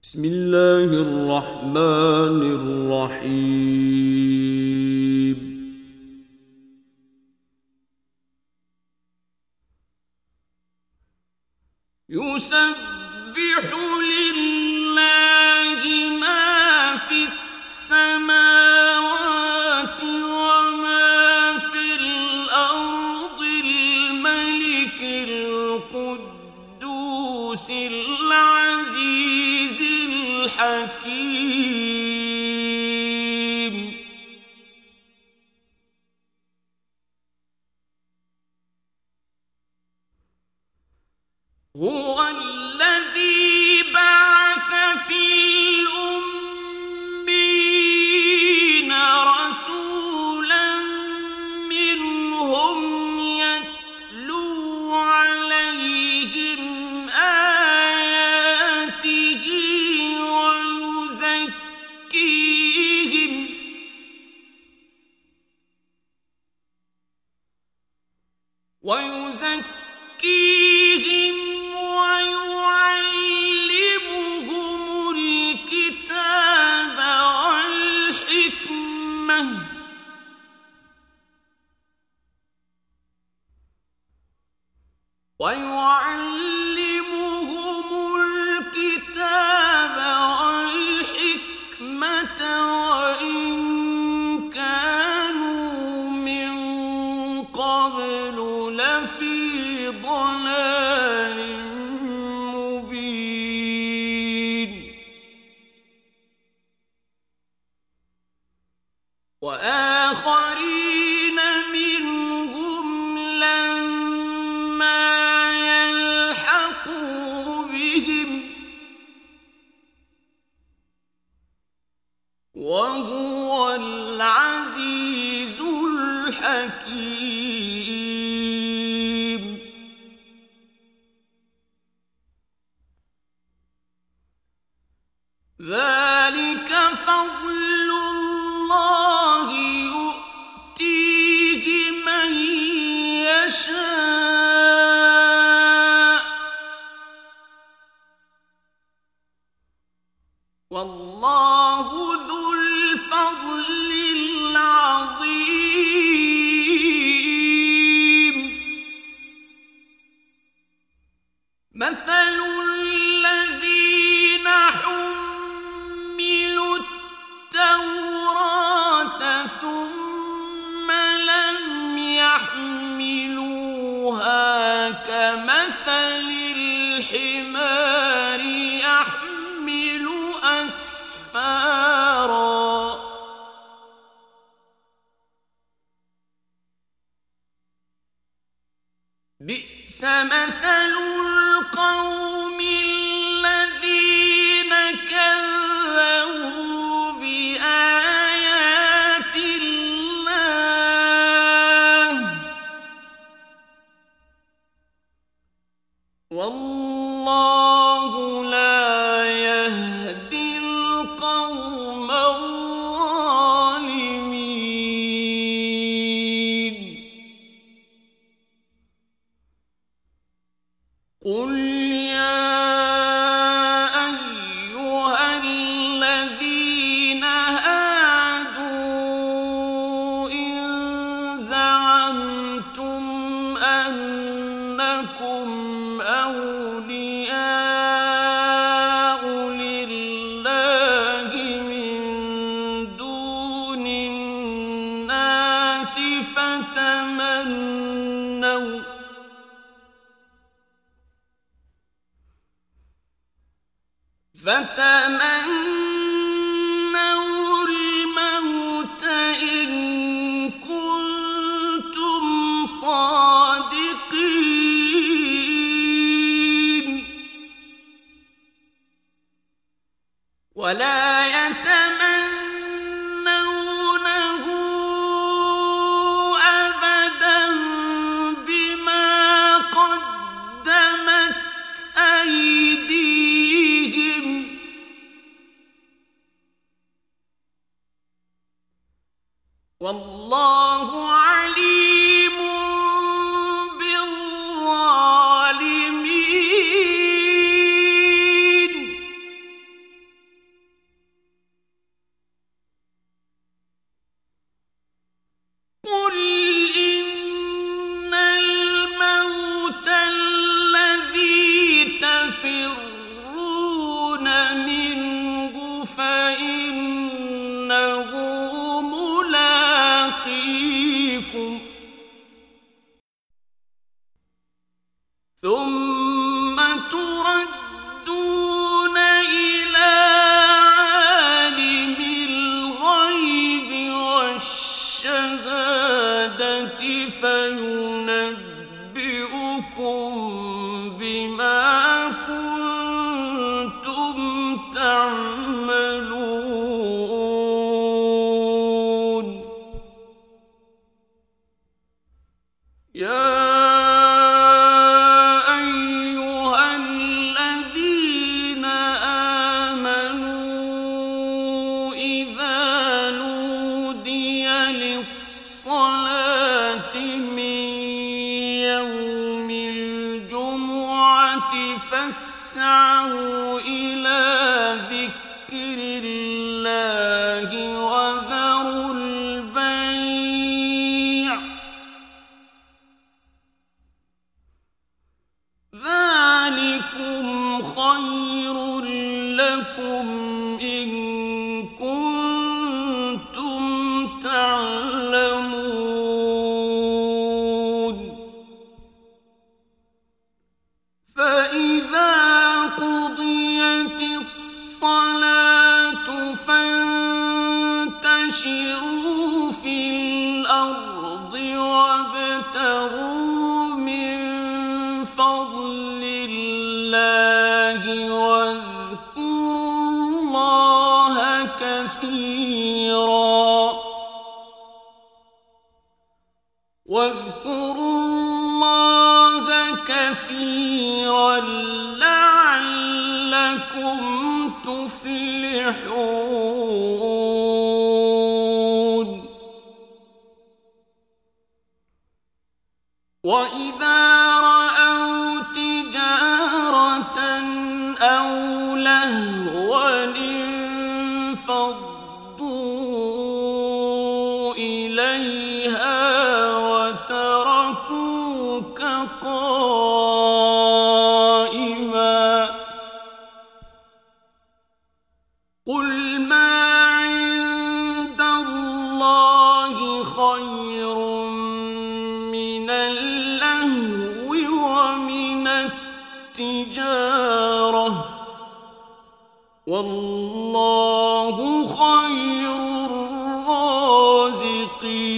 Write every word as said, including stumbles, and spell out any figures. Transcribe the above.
بسم الله الرحمن الرحيم. يسبح لله ما في السماوات وما في الأرض الملك القدوس العزيز الحكيم. هو الذي بعث في الأميين رسولا منهم يتلو عليهم آياته ويزكيهم ويزكيهم ويعلمهم الكتاب والحكمة ويعلمهم الكتاب والحكمة وإن كانوا من قبل لفي ضلال مبين. وآخرين منهم لما يلحقوا بهم وهو العزيز الحكيم. ذلك فضل الله يؤتيه من يشاء والله ذو الفضل العظيم. مثل الذين حملوا التوراة ثم لم يحملوها كمثل الحمار يحمل أسفارا بئس مثل القوم الذين كذبوا بآيات الله والله لا يهدي القوم الظالمين. قل يا أيها الذين هادوا إن زعمتم أنكم أولياء لله من دون الناس فتمنوا فتمنوا الموت إن كنتم صادقين ولا يتمنونه أبدا بما قدمت أيديهم والله عليم بالظالمين. فإنه ملاقيكم ثم تردون إلى عالم الغيب والشهادة فينبئكم بما كنتم تعملون يا فاسعوا إلى ذكر الله وذروا البيع ذلكم خير لكم إن كنتم تعلمون فإذا قضيت الصلاة فانتشروا في الأرض وابتغوا من فضل الله واذكروا الله كثيرا واذكروا الله كثيرا لعلكم تفلحون وإذا رأوا تجارة أو لهوا انفضوا إليها وتركوك قائما قل ما عند الله خير من اللهو ومن التجارة والله خير الرازقين